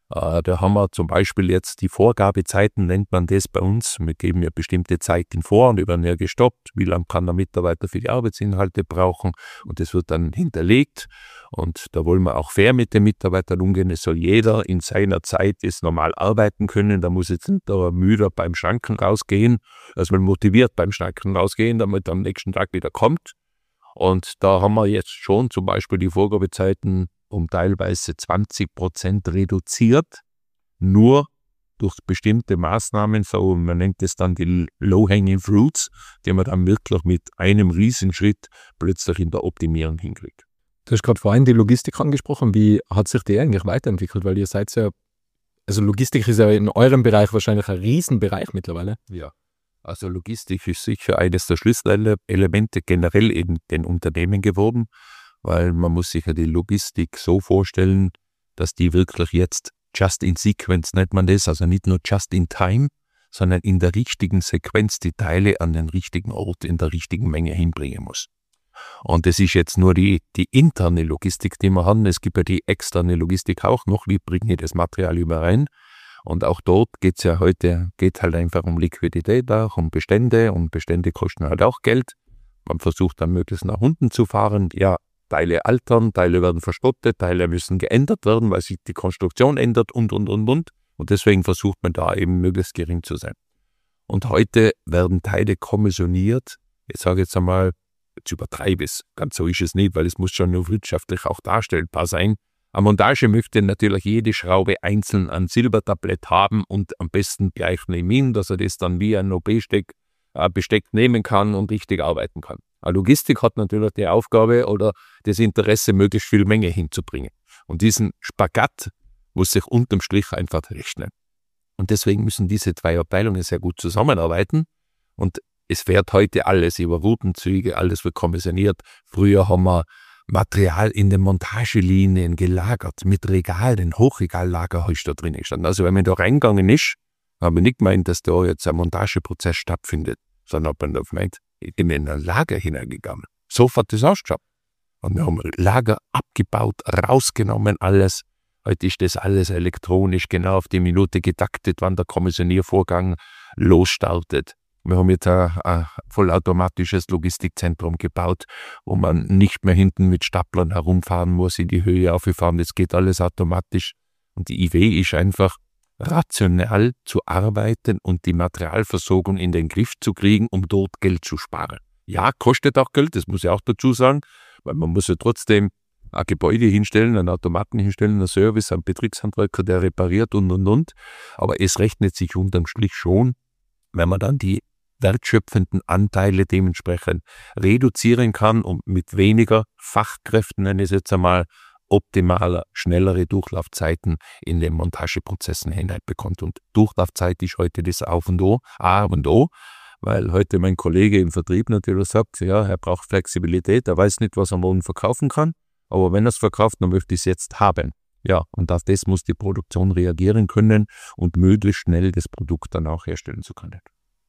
Äh, da haben wir zum Beispiel jetzt die Vorgabezeiten, nennt man das bei uns. Wir geben ja bestimmte Zeiten vor und die werden ja gestoppt. Wie lange kann der Mitarbeiter für die Arbeitsinhalte brauchen? Und das wird dann hinterlegt. Und da wollen wir auch fair mit den Mitarbeitern umgehen. Es soll jeder in seiner Zeit jetzt normal arbeiten können. Da muss jetzt nicht der müde beim Schranken rausgehen, also man motiviert beim Schranken rausgehen, damit er am nächsten Tag wieder kommt. Und da haben wir jetzt schon zum Beispiel die Vorgabezeiten um teilweise zwanzig Prozent reduziert, nur durch bestimmte Maßnahmen, so man nennt es dann die Low-Hanging Fruits, die man dann wirklich mit einem Riesenschritt plötzlich in der Optimierung hinkriegt. Du hast gerade vorhin die Logistik angesprochen. Wie hat sich die eigentlich weiterentwickelt? Weil ihr seid ja, also Logistik ist ja in eurem Bereich wahrscheinlich ein Riesenbereich mittlerweile. Ja, also Logistik ist sicher eines der Schlüsselelemente generell in den Unternehmen geworden, weil man muss sich ja die Logistik so vorstellen, dass die wirklich jetzt just in sequence nennt man das, also nicht nur just in time, sondern in der richtigen Sequenz die Teile an den richtigen Ort in der richtigen Menge hinbringen muss. Und das ist jetzt nur die, die interne Logistik, die wir haben. Es gibt ja die externe Logistik auch noch, wie bringe ich das Material über rein. Und auch dort geht es ja heute, geht halt einfach um Liquidität auch, um Bestände und Bestände kosten halt auch Geld. Man versucht dann möglichst nach unten zu fahren. Ja, Teile altern, Teile werden verschrottet, Teile müssen geändert werden, weil sich die Konstruktion ändert und, und, und, und. Und deswegen versucht man da eben möglichst gering zu sein. Und heute werden Teile kommissioniert. Ich sage jetzt einmal, jetzt übertreibe ich es, ganz so ist es nicht, weil es muss schon nur wirtschaftlich auch darstellbar sein. Eine Montage möchte natürlich jede Schraube einzeln an Silbertablett haben und am besten gleich neben ihn, dass er das dann wie ein O B-Besteck äh, Besteck nehmen kann und richtig arbeiten kann. Eine Logistik hat natürlich die Aufgabe oder das Interesse, möglichst viel Menge hinzubringen. Und diesen Spagat muss sich unterm Strich einfach rechnen. Und deswegen müssen diese zwei Abteilungen sehr gut zusammenarbeiten. Und es fährt heute alles über Routenzüge, alles wird kommissioniert. Früher haben wir Material in den Montagelinien gelagert, mit Regalen, Hochregallager ist da drin gestanden. Also wenn man da reingegangen ist, haben wir nicht gemeint, dass da jetzt ein Montageprozess stattfindet, sondern hat man da gemeint, ich bin in ein Lager hineingegangen. So hat das ausgeschaut. Und wir haben Lager abgebaut, rausgenommen, alles. Heute ist das alles elektronisch, genau auf die Minute getaktet, wann der Kommissioniervorgang losstartet. Wir haben jetzt ein, ein vollautomatisches Logistikzentrum gebaut, wo man nicht mehr hinten mit Staplern herumfahren muss, in die Höhe auffahren. Das geht alles automatisch. Und die Idee ist einfach, rational zu arbeiten und die Materialversorgung in den Griff zu kriegen, um dort Geld zu sparen. Ja, kostet auch Geld, das muss ich auch dazu sagen, weil man muss ja trotzdem ein Gebäude hinstellen, einen Automaten hinstellen, einen Service, einen Betriebshandwerker, der repariert und, und, und. Aber es rechnet sich unterm Strich schon, wenn man dann die wertschöpfenden Anteile dementsprechend reduzieren kann und mit weniger Fachkräften, nenne ich es jetzt einmal, optimaler, schnellere Durchlaufzeiten in den Montageprozessen hineinbekommt. Und Durchlaufzeit ist heute das Auf und O, A und O, weil heute mein Kollege im Vertrieb natürlich sagt, ja, er braucht Flexibilität, er weiß nicht, was er morgen verkaufen kann, aber wenn er es verkauft, dann möchte ich es jetzt haben. Ja, und auf das muss die Produktion reagieren können und möglichst schnell das Produkt dann auch herstellen zu können.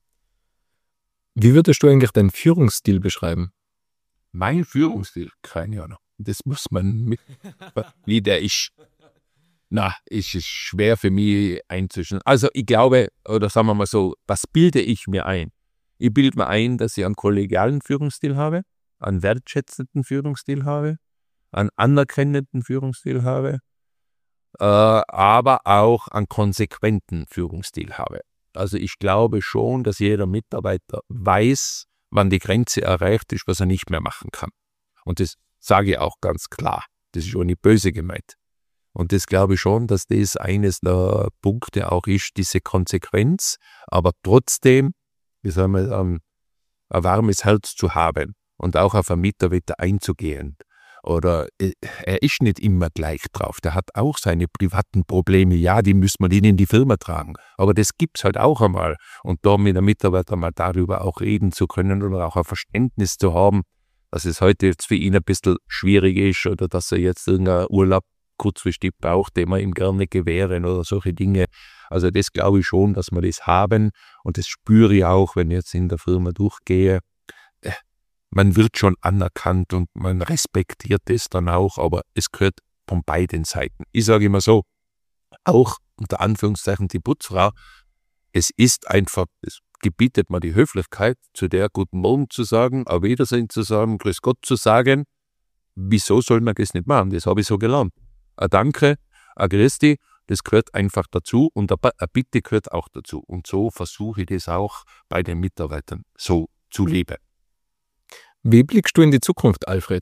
Wie würdest du eigentlich deinen Führungsstil beschreiben? Mein Führungsstil? Keine Ahnung. Das muss man mit, wie der ist. Na, ist es schwer für mich einzuschätzen. Also ich glaube, oder sagen wir mal so, was bilde ich mir ein? Ich bilde mir ein, dass ich einen kollegialen Führungsstil habe, einen wertschätzenden Führungsstil habe, einen anerkennenden Führungsstil habe, äh, aber auch einen konsequenten Führungsstil habe. Also ich glaube schon, dass jeder Mitarbeiter weiß, wann die Grenze erreicht ist, was er nicht mehr machen kann. Und das sage ich auch ganz klar. Das ist auch nicht böse gemeint. Und das glaube ich schon, dass das eines der Punkte auch ist, diese Konsequenz, aber trotzdem, wie soll man sagen, ein warmes Herz zu haben und auch auf einen Mitarbeiter einzugehen. Oder er ist nicht immer gleich drauf, der hat auch seine privaten Probleme, ja, die müssen wir in die Firma tragen, aber das gibt es halt auch einmal. Und da mit einem Mitarbeiter mal darüber auch reden zu können oder auch ein Verständnis zu haben, dass es heute jetzt für ihn ein bisschen schwierig ist oder dass er jetzt irgendeinen Urlaub kurzfristig braucht, den wir ihm gerne gewähren oder solche Dinge. Also das glaube ich schon, dass wir das haben und das spüre ich auch, wenn ich jetzt in der Firma durchgehe. Man wird schon anerkannt und man respektiert das dann auch, aber es gehört von beiden Seiten. Ich sage immer so, auch unter Anführungszeichen die Putzfrau. Es ist einfach, es gebietet mir die Höflichkeit, zu der Guten Morgen zu sagen, auf Wiedersehen zu sagen, Grüß Gott zu sagen. Wieso soll man das nicht machen? Das habe ich so gelernt. Ein Danke, ein Grüß dich, das gehört einfach dazu und eine Bitte gehört auch dazu. Und so versuche ich das auch bei den Mitarbeitern so zu leben. Wie blickst du in die Zukunft, Alfred?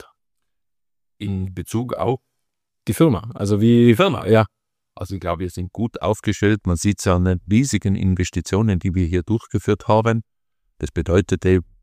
In Bezug auf die Firma, also wie die Firma, ja. Also ich glaube, wir sind gut aufgestellt. Man sieht es ja an den riesigen Investitionen, die wir hier durchgeführt haben. Das bedeutet,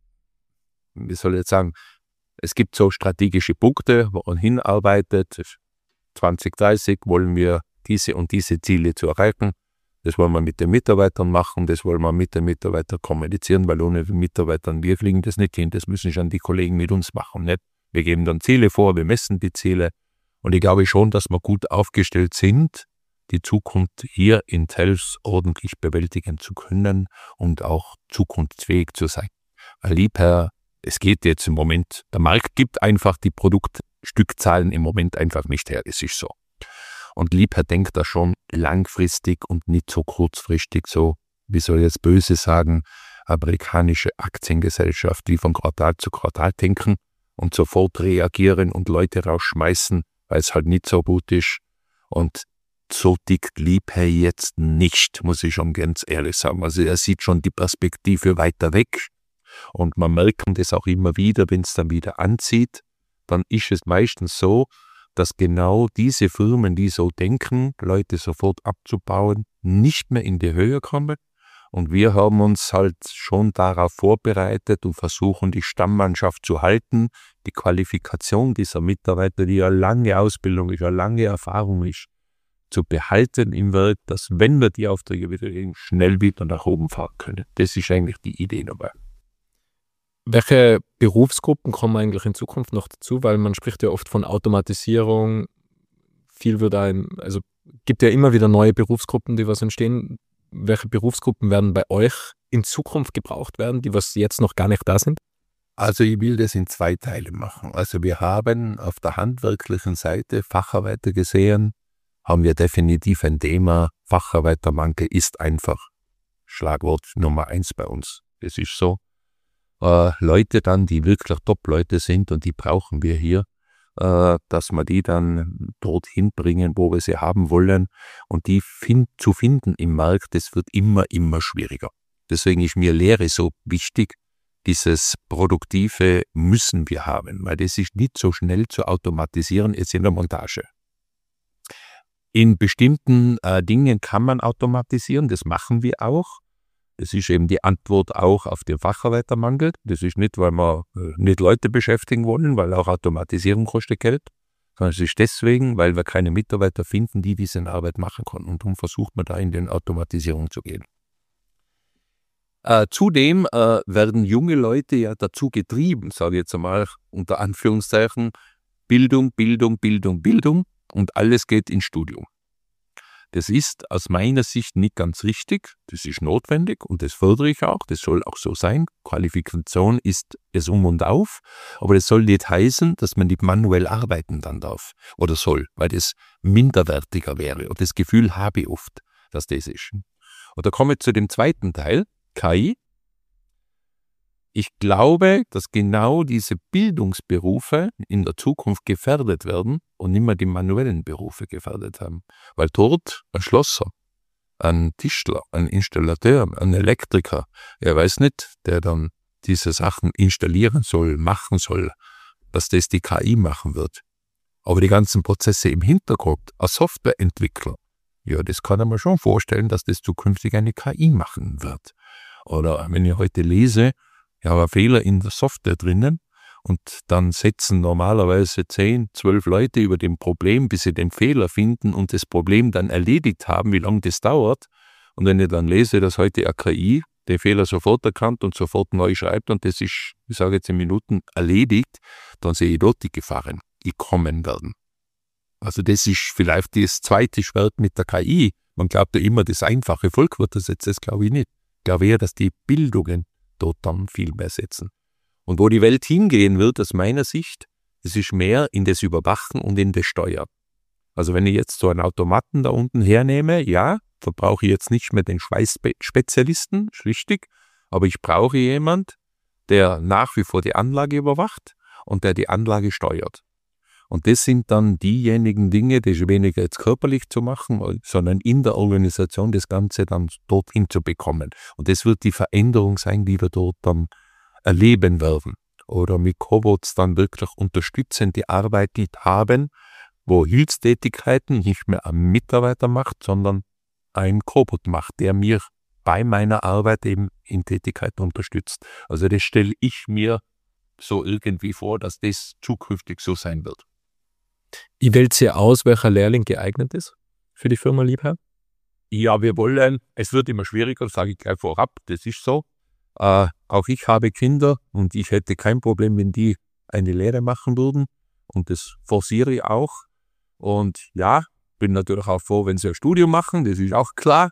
wie soll ich jetzt sagen, es gibt so strategische Punkte, wo man hinarbeitet. zwanzig dreißig wollen wir diese und diese Ziele zu erreichen. Das wollen wir mit den Mitarbeitern machen, das wollen wir mit den Mitarbeitern kommunizieren, weil ohne Mitarbeitern, wir fliegen das nicht hin, das müssen schon die Kollegen mit uns machen. Nicht? Wir geben dann Ziele vor, wir messen die Ziele und ich glaube schon, dass wir gut aufgestellt sind, die Zukunft hier in Telfs ordentlich bewältigen zu können und auch zukunftsfähig zu sein. Weil Liebherr, es geht jetzt im Moment, der Markt gibt einfach die Produktstückzahlen im Moment einfach nicht her, es ist so. Und Liebherr denkt da schon langfristig und nicht so kurzfristig, so, wie soll ich jetzt böse sagen, amerikanische Aktiengesellschaft, die von Quartal zu Quartal denken und sofort reagieren und Leute rausschmeißen, weil es halt nicht so gut ist. Und so tickt Liebherr jetzt nicht, muss ich schon ganz ehrlich sagen. Also er sieht schon die Perspektive weiter weg und man merkt das auch immer wieder, wenn es dann wieder anzieht, dann ist es meistens so, dass genau diese Firmen, die so denken, Leute sofort abzubauen, nicht mehr in die Höhe kommen. Und wir haben uns halt schon darauf vorbereitet und versuchen, die Stammmannschaft zu halten, die Qualifikation dieser Mitarbeiter, die ja lange Ausbildung ist, ja lange Erfahrung ist, zu behalten im Werk, dass, wenn wir die Aufträge wieder kriegen, schnell wieder nach oben fahren können. Das ist eigentlich die Idee dabei. Welche Berufsgruppen kommen eigentlich in Zukunft noch dazu? Weil man spricht ja oft von Automatisierung. Viel wird ein, also gibt ja immer wieder neue Berufsgruppen, die was entstehen. Welche Berufsgruppen werden bei euch in Zukunft gebraucht werden, die was jetzt noch gar nicht da sind? Also ich will das in zwei Teile machen. Also wir haben auf der handwerklichen Seite Facharbeiter gesehen, haben wir definitiv ein Thema. Facharbeitermangel ist einfach Schlagwort Nummer eins bei uns. Das ist so. Äh, Leute dann, die wirklich Top-Leute sind und die brauchen wir hier, äh, dass wir die dann dorthin bringen, wo wir sie haben wollen. Und die find, zu finden im Markt, das wird immer, immer schwieriger. Deswegen ist mir Lehre so wichtig. Dieses Produktive müssen wir haben, weil das ist nicht so schnell zu automatisieren jetzt in der Montage. In bestimmten äh, Dingen kann man automatisieren, das machen wir auch. Das ist eben die Antwort auch auf den Facharbeitermangel. Das ist nicht, weil wir äh, nicht Leute beschäftigen wollen, weil auch Automatisierung kostet Geld, sondern es ist deswegen, weil wir keine Mitarbeiter finden, die diese Arbeit machen können. Und darum versucht man da in die Automatisierung zu gehen. Äh, zudem äh, werden junge Leute ja dazu getrieben, sage ich jetzt einmal unter Anführungszeichen, Bildung, Bildung, Bildung, Bildung und alles geht ins Studium. Das ist aus meiner Sicht nicht ganz richtig, das ist notwendig und das fördere ich auch, das soll auch so sein. Qualifikation ist es um und auf, aber das soll nicht heißen, dass man nicht manuell arbeiten dann darf oder soll, weil das minderwertiger wäre und das Gefühl habe ich oft, dass das ist. Und da komme ich zu dem zweiten Teil, K I. Ich glaube, dass genau diese Bildungsberufe in der Zukunft gefährdet werden und nicht mehr die manuellen Berufe gefährdet haben. Weil dort ein Schlosser, ein Tischler, ein Installateur, ein Elektriker, er weiß nicht, der dann diese Sachen installieren soll, machen soll, dass das die K I machen wird. Aber die ganzen Prozesse im Hintergrund, ein Softwareentwickler, ja, das kann man schon vorstellen, dass das zukünftig eine K I machen wird. Oder wenn ich heute lese, ich habe einen Fehler in der Software drinnen und dann setzen normalerweise zehn, zwölf Leute über dem Problem, bis sie den Fehler finden und das Problem dann erledigt haben, wie lange das dauert. Und wenn ich dann lese, dass heute eine K I den Fehler sofort erkannt und sofort neu schreibt und das ist, ich sage jetzt in Minuten, erledigt, dann sehe ich dort die Gefahren, die kommen werden. Also das ist vielleicht das zweite Schwert mit der K I. Man glaubt ja immer, das einfache Volk wird das jetzt, das glaube ich nicht. Ich glaube eher, dass die Bildungen dort dann viel mehr setzen. Und wo die Welt hingehen wird, aus meiner Sicht, das ist mehr in das Überwachen und in das Steuern. Also wenn ich jetzt so einen Automaten da unten hernehme, ja, da brauche ich jetzt nicht mehr den Schweißspezialisten, ist richtig, aber ich brauche jemand, der nach wie vor die Anlage überwacht und der die Anlage steuert. Und das sind dann diejenigen Dinge, die ist weniger jetzt körperlich zu machen, sondern in der Organisation das Ganze dann dorthin zu bekommen. Und das wird die Veränderung sein, die wir dort dann erleben werden. Oder mit Cobots dann wirklich unterstützende Arbeit haben, wo Hilfstätigkeiten nicht mehr ein Mitarbeiter macht, sondern ein Cobot macht, der mir bei meiner Arbeit eben in Tätigkeiten unterstützt. Also das stelle ich mir so irgendwie vor, dass das zukünftig so sein wird. Wie wählt ihr aus, welcher Lehrling geeignet ist für die Firma Liebherr? Ja, wir wollen, es wird immer schwieriger, sage ich gleich vorab, das ist so. Äh, auch ich habe Kinder und ich hätte kein Problem, wenn die eine Lehre machen würden. Und das forciere ich auch. Und ja, bin natürlich auch froh, wenn sie ein Studium machen, das ist auch klar.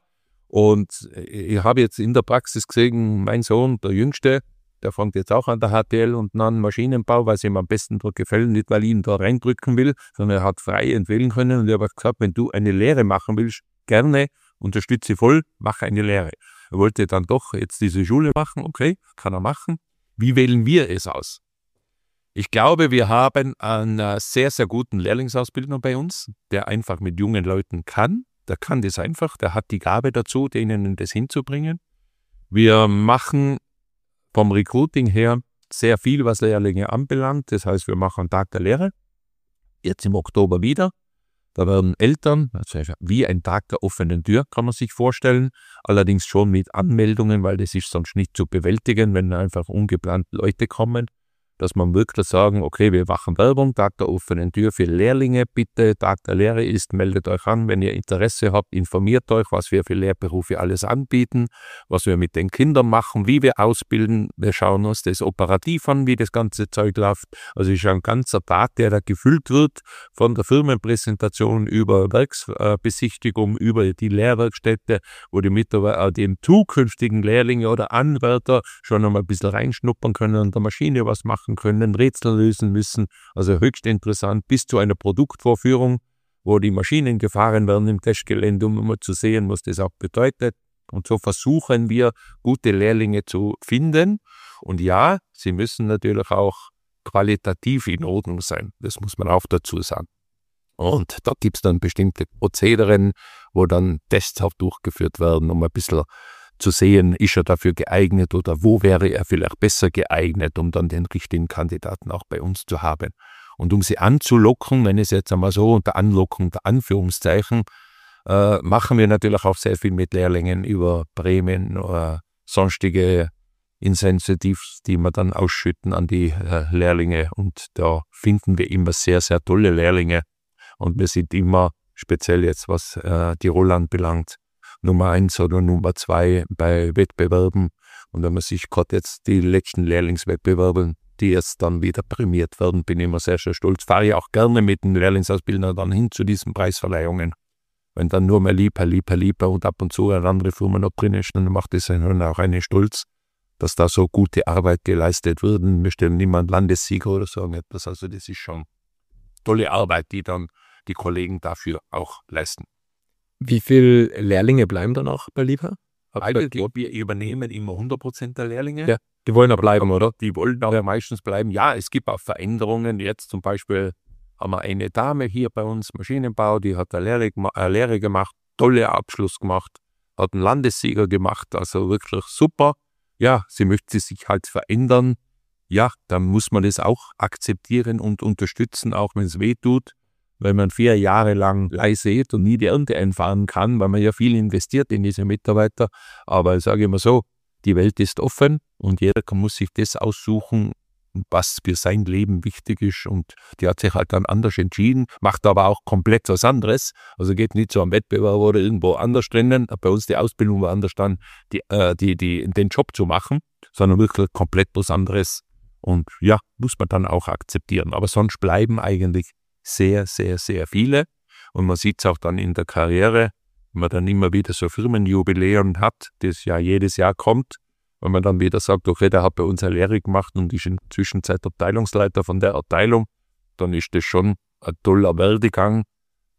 Und ich habe jetzt in der Praxis gesehen, mein Sohn, der Jüngste, der fängt jetzt auch an der H T L und dann Maschinenbau, weil es ihm am besten dort gefällt, nicht weil ich ihn da reindrücken will, sondern er hat frei entwählen können. Und ich habe gesagt, wenn du eine Lehre machen willst, gerne, unterstütze voll, mach eine Lehre. Er wollte dann doch jetzt diese Schule machen, okay, kann er machen. Wie wählen wir es aus? Ich glaube, wir haben einen sehr, sehr guten Lehrlingsausbildner bei uns, der einfach mit jungen Leuten kann. Der kann das einfach, der hat die Gabe dazu, denen das hinzubringen. Wir machen vom Recruiting her sehr viel, was Lehrlinge anbelangt. Das heißt, wir machen einen Tag der Lehre, jetzt im Oktober wieder. Da werden Eltern, also wie ein Tag der offenen Tür, kann man sich vorstellen, allerdings schon mit Anmeldungen, weil das ist sonst nicht zu bewältigen, wenn einfach ungeplant Leute kommen, dass man wirklich sagen, okay, wir machen Werbung, Tag der offenen Tür für Lehrlinge, bitte, Tag der Lehre ist, meldet euch an, wenn ihr Interesse habt, informiert euch, was wir für Lehrberufe alles anbieten, was wir mit den Kindern machen, wie wir ausbilden, wir schauen uns das operativ an, wie das ganze Zeug läuft. Also es ist ein ganzer Tag, der da gefüllt wird, von der Firmenpräsentation über Werksbesichtigung, über die Lehrwerkstätte, wo die Mitarbeiter, die zukünftigen Lehrlinge oder Anwärter schon einmal ein bisschen reinschnuppern können, an der Maschine was machen können, Rätsel lösen müssen, also höchst interessant, bis zu einer Produktvorführung, wo die Maschinen gefahren werden im Testgelände, um mal zu sehen, was das auch bedeutet. Und so versuchen wir, gute Lehrlinge zu finden. Und ja, sie müssen natürlich auch qualitativ in Ordnung sein, das muss man auch dazu sagen. Und da gibt es dann bestimmte Prozederen, wo dann Tests auch durchgeführt werden, um ein bisschen zu sehen, ist er dafür geeignet oder wo wäre er vielleicht besser geeignet, um dann den richtigen Kandidaten auch bei uns zu haben. Und um sie anzulocken, wenn es jetzt einmal so unter Anlocken, unter Anführungszeichen, äh, machen wir natürlich auch sehr viel mit Lehrlingen über Prämien oder sonstige Incentives, die wir dann ausschütten an die äh, Lehrlinge. Und da finden wir immer sehr, sehr tolle Lehrlinge. Und wir sind immer, speziell jetzt was äh, Tirol anbelangt, Nummer eins oder Nummer zwei bei Wettbewerben. Und wenn man sich gerade jetzt die letzten Lehrlingswettbewerbe, die jetzt dann wieder prämiert werden, bin ich immer sehr, sehr stolz. Fahre ich auch gerne mit den Lehrlingsausbildern dann hin zu diesen Preisverleihungen. Wenn dann nur mehr Liebherr, Liebherr, Liebherr und ab und zu eine andere Firma noch drin ist, dann macht es dann auch einen Stolz, dass da so gute Arbeit geleistet wird. Wir stellen niemand Landessieger oder so etwas. Also das ist schon tolle Arbeit, die dann die Kollegen dafür auch leisten. Wie viele Lehrlinge bleiben dann auch bei Liebherr? Also, wir übernehmen immer hundert Prozent der Lehrlinge. Ja, die wollen auch bleiben, oder? Die wollen auch ja meistens bleiben. Ja, es gibt auch Veränderungen. Jetzt zum Beispiel haben wir eine Dame hier bei uns, Maschinenbau, die hat eine Lehre, eine Lehre gemacht, tolle Abschluss gemacht, hat einen Landessieger gemacht, also wirklich super. Ja, sie möchte sich halt verändern. Ja, dann muss man das auch akzeptieren und unterstützen, auch wenn es weh tut. Wenn man vier Jahre lang leise sät und nie die Ernte einfahren kann, weil man ja viel investiert in diese Mitarbeiter. Aber ich sage immer so, die Welt ist offen und jeder muss sich das aussuchen, was für sein Leben wichtig ist. Und die hat sich halt dann anders entschieden, macht aber auch komplett was anderes. Also geht nicht zu einem Wettbewerb oder irgendwo anders drinnen. Bei uns die Ausbildung war anders dann, die, äh, die, die, den Job zu machen, sondern wirklich komplett was anderes. Und ja, muss man dann auch akzeptieren. Aber sonst bleiben eigentlich sehr, sehr, sehr viele. Und man sieht es auch dann in der Karriere, wenn man dann immer wieder so Firmenjubiläum hat, das ja jedes Jahr kommt, wenn man dann wieder sagt, okay, der hat bei uns eine Lehre gemacht und ist in der Zwischenzeit Abteilungsleiter von der Abteilung, dann ist das schon ein toller Werdegang,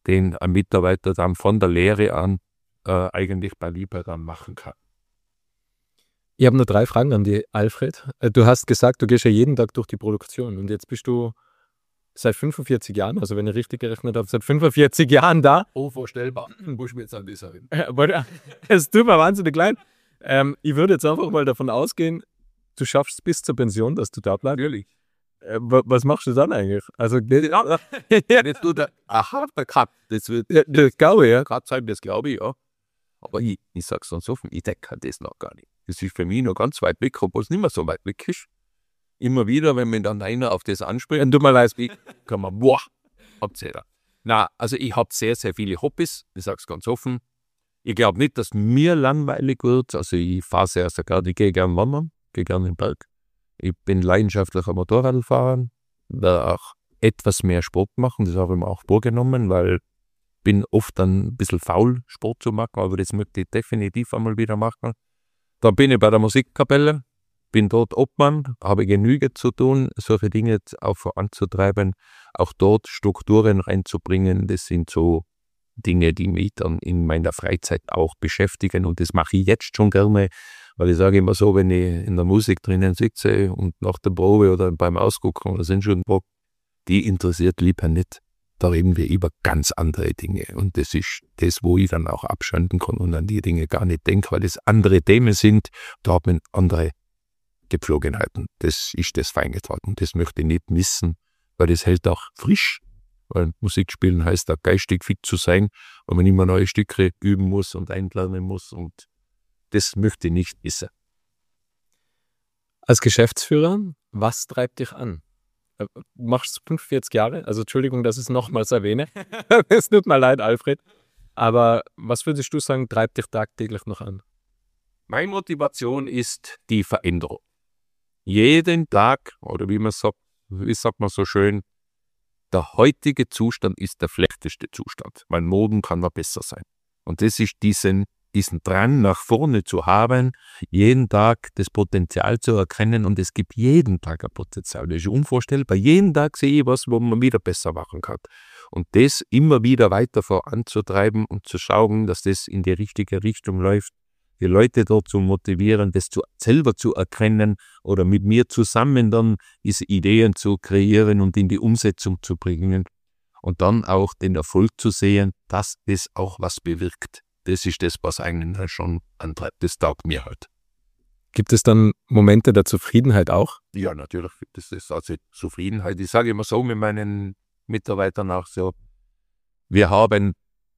den ein Mitarbeiter dann von der Lehre an äh, eigentlich bei Liebherr dann machen kann. Ich habe nur drei Fragen an die, Alfred. Du hast gesagt, du gehst ja jeden Tag durch die Produktion und jetzt bist du seit fünfundvierzig Jahren, also wenn ich richtig gerechnet habe, seit fünfundvierzig Jahren da. Unvorstellbar. Muss ich mir jetzt an das erinnern. Es tut mir wahnsinnig leid. Ähm, ich würde jetzt einfach mal davon ausgehen, du schaffst es bis zur Pension, dass du da bleibst. Natürlich. Äh, was machst du dann eigentlich? Also, ja, jetzt tut er ein harter Cut. Das wird, ja, das glaube ich, ja. Cut sein, das glaube ich, ja. Aber ich, ich sage es ganz offen, ich denke das noch gar nicht. Das ist für mich noch ganz weit weg, obwohl es nicht mehr so weit weg ist. Immer wieder, wenn mir dann einer auf das anspricht, und du mal weißt, wie, kann man, boah, abzählen. Na, also ich habe sehr, sehr viele Hobbys, ich sage es ganz offen. Ich glaube nicht, dass mir langweilig wird. Also ich fahre sehr, sehr gerne, ich gehe gerne wandern, gehe gerne in den Berg. Ich bin leidenschaftlicher Motorradfahrer, werde auch etwas mehr Sport machen, das habe ich mir auch vorgenommen, weil ich bin oft dann ein bisschen faul, Sport zu machen, aber das möchte ich definitiv einmal wieder machen. Dann bin ich bei der Musikkapelle, bin dort Obmann, habe Genüge zu tun, solche Dinge auch voranzutreiben, auch dort Strukturen reinzubringen. Das sind so Dinge, die mich dann in meiner Freizeit auch beschäftigen und das mache ich jetzt schon gerne, weil ich sage immer so, wenn ich in der Musik drinnen sitze und nach der Probe oder beim Ausgucken oder sind schon Bock, die interessiert lieber nicht. Da reden wir über ganz andere Dinge und das ist das, wo ich dann auch abschalten kann und an die Dinge gar nicht denke, weil das andere Themen sind, da hat man andere Gepflogenheiten. Das ist das Feingetragen. Das möchte ich nicht missen, weil das hält auch frisch. Weil Musik spielen heißt auch geistig fit zu sein, weil man immer neue Stücke üben muss und einlernen muss und das möchte ich nicht missen. Als Geschäftsführer, was treibt dich an? Du machst fünfundvierzig Jahre, also Entschuldigung, dass ich es nochmals erwähne. Es tut mir leid, Alfred. Aber was würdest du sagen, treibt dich tagtäglich noch an? Meine Motivation ist die Veränderung. Jeden Tag, oder wie man sagt, wie sagt man so schön, der heutige Zustand ist der schlechteste Zustand, weil morgen kann er besser sein. Und das ist diesen, diesen Drang nach vorne zu haben, jeden Tag das Potenzial zu erkennen und es gibt jeden Tag ein Potenzial. Das ist unvorstellbar. Jeden Tag sehe ich was, wo man wieder besser machen kann. Und das immer wieder weiter voranzutreiben und zu schauen, dass das in die richtige Richtung läuft, die Leute dort zu motivieren, das zu, selber zu erkennen oder mit mir zusammen dann diese Ideen zu kreieren und in die Umsetzung zu bringen und dann auch den Erfolg zu sehen, dass es auch was bewirkt. Das ist das, was eigentlich schon antreibt. Das taugt mir halt. Gibt es dann Momente der Zufriedenheit auch? Ja, natürlich gibt es das. Also Zufriedenheit. Ich sage immer so mit meinen Mitarbeitern auch so, wir haben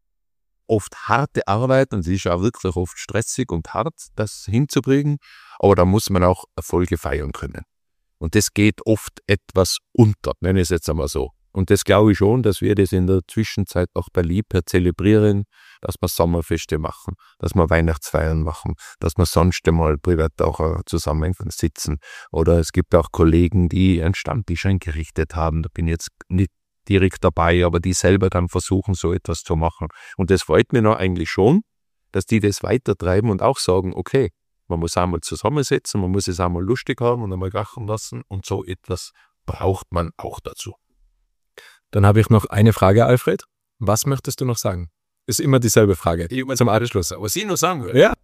oft harte Arbeit und sie ist auch wirklich oft stressig und hart, das hinzubringen, aber da muss man auch Erfolge feiern können. Und das geht oft etwas unter, nenne ich es jetzt einmal so. Und das glaube ich schon, dass wir das in der Zwischenzeit auch bei Liebherr zelebrieren, dass wir Sommerfeste machen, dass wir Weihnachtsfeiern machen, dass wir sonst einmal privat auch zusammen sitzen. Oder es gibt auch Kollegen, die einen Stammtisch eingerichtet haben, da bin ich jetzt nicht direkt dabei, aber die selber dann versuchen, so etwas zu machen. Und das freut mich noch eigentlich schon, dass die das weitertreiben und auch sagen, okay, man muss einmal zusammensetzen, man muss es einmal lustig haben und einmal krachen lassen und so etwas braucht man auch dazu. Dann habe ich noch eine Frage, Alfred. Was möchtest du noch sagen? Ist immer dieselbe Frage. Ich zum Abschluss. Was ich noch sagen will? Ja.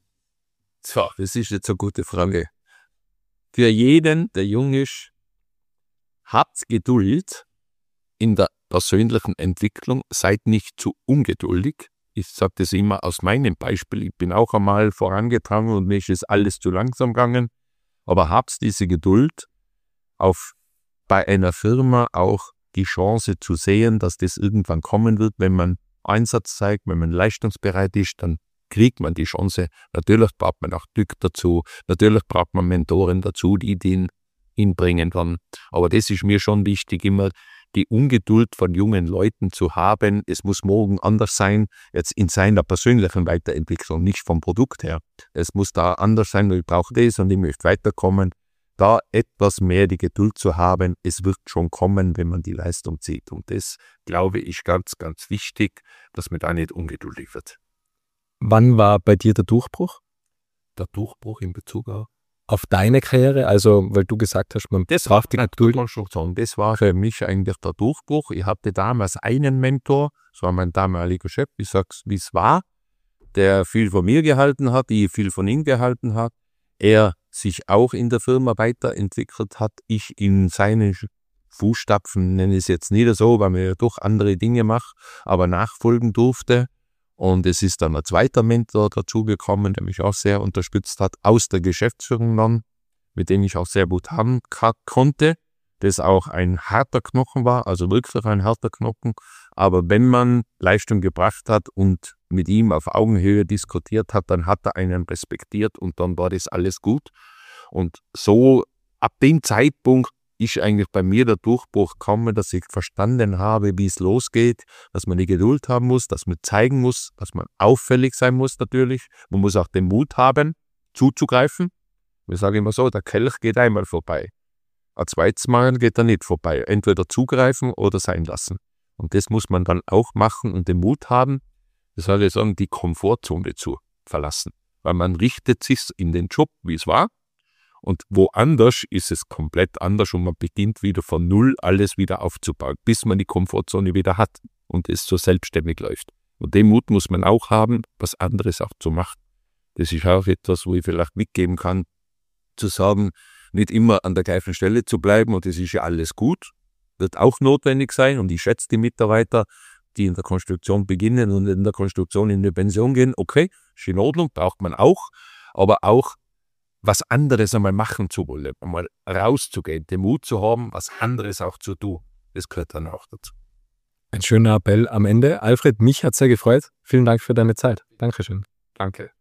So, das ist jetzt eine gute Frage. Für jeden, der jung ist, habt Geduld in der persönlichen Entwicklung, seid nicht zu ungeduldig. Ich sage das immer aus meinem Beispiel. Ich bin auch einmal vorangetragen und mir ist es alles zu langsam gegangen. Aber habt diese Geduld, auf bei einer Firma auch die Chance zu sehen, dass das irgendwann kommen wird. Wenn man Einsatz zeigt, wenn man leistungsbereit ist, dann kriegt man die Chance. Natürlich braucht man auch Glück dazu. Natürlich braucht man Mentoren dazu, die den hinbringen dann. Aber das ist mir schon wichtig, immer die Ungeduld von jungen Leuten zu haben. Es muss morgen anders sein, jetzt in seiner persönlichen Weiterentwicklung, nicht vom Produkt her. Es muss da anders sein, ich brauche das und ich möchte weiterkommen. Da etwas mehr die Geduld zu haben, es wird schon kommen, wenn man die Leistung sieht. Und das, glaube ich, ganz, ganz wichtig, dass man da nicht ungeduldig wird. Wann war bei dir der Durchbruch? Der Durchbruch in Bezug auf? auf deine Karriere? Also, weil du gesagt hast, man Das braucht die Geduld. Konstruktion, das war für mich eigentlich der Durchbruch. Ich hatte damals einen Mentor, das war mein damaliger Chef, ich sag's, wie es war, der viel von mir gehalten hat, ich viel von ihm gehalten hat. Er sich auch in der Firma weiterentwickelt hat, ich in seine Fußstapfen, nenne ich es jetzt nicht so, weil man ja doch andere Dinge macht, aber nachfolgen durfte. Und es ist dann ein zweiter Mentor dazugekommen, der mich auch sehr unterstützt hat, aus der Geschäftsführung dann, mit dem ich auch sehr gut haben konnte, das auch ein harter Knochen war, also wirklich ein harter Knochen. Aber wenn man Leistung gebracht hat und mit ihm auf Augenhöhe diskutiert hat, dann hat er einen respektiert und dann war das alles gut. Und so ab dem Zeitpunkt ist eigentlich bei mir der Durchbruch gekommen, dass ich verstanden habe, wie es losgeht, dass man die Geduld haben muss, dass man zeigen muss, dass man auffällig sein muss natürlich. Man muss auch den Mut haben, zuzugreifen. Wir sagen immer so, der Kelch geht einmal vorbei. Ein zweites Mal geht er nicht vorbei. Entweder zugreifen oder sein lassen. Und das muss man dann auch machen und den Mut haben, das soll ich sagen, die Komfortzone zu verlassen. Weil man richtet sich in den Job, wie es war. Und woanders ist es komplett anders und man beginnt wieder von Null alles wieder aufzubauen, bis man die Komfortzone wieder hat und es so selbstständig läuft. Und den Mut muss man auch haben, was anderes auch zu machen. Das ist auch etwas, wo ich vielleicht mitgeben kann, zu sagen, nicht immer an der gleichen Stelle zu bleiben und es ist ja alles gut, wird auch notwendig sein und ich schätze die Mitarbeiter, die in der Konstruktion beginnen und in der Konstruktion in die Pension gehen, okay, ist in Ordnung, braucht man auch, aber auch was anderes einmal machen zu wollen, einmal rauszugehen, den Mut zu haben, was anderes auch zu tun. Das gehört dann auch dazu. Ein schöner Appell am Ende. Alfred, mich hat sehr gefreut. Vielen Dank für deine Zeit. Dankeschön. Danke.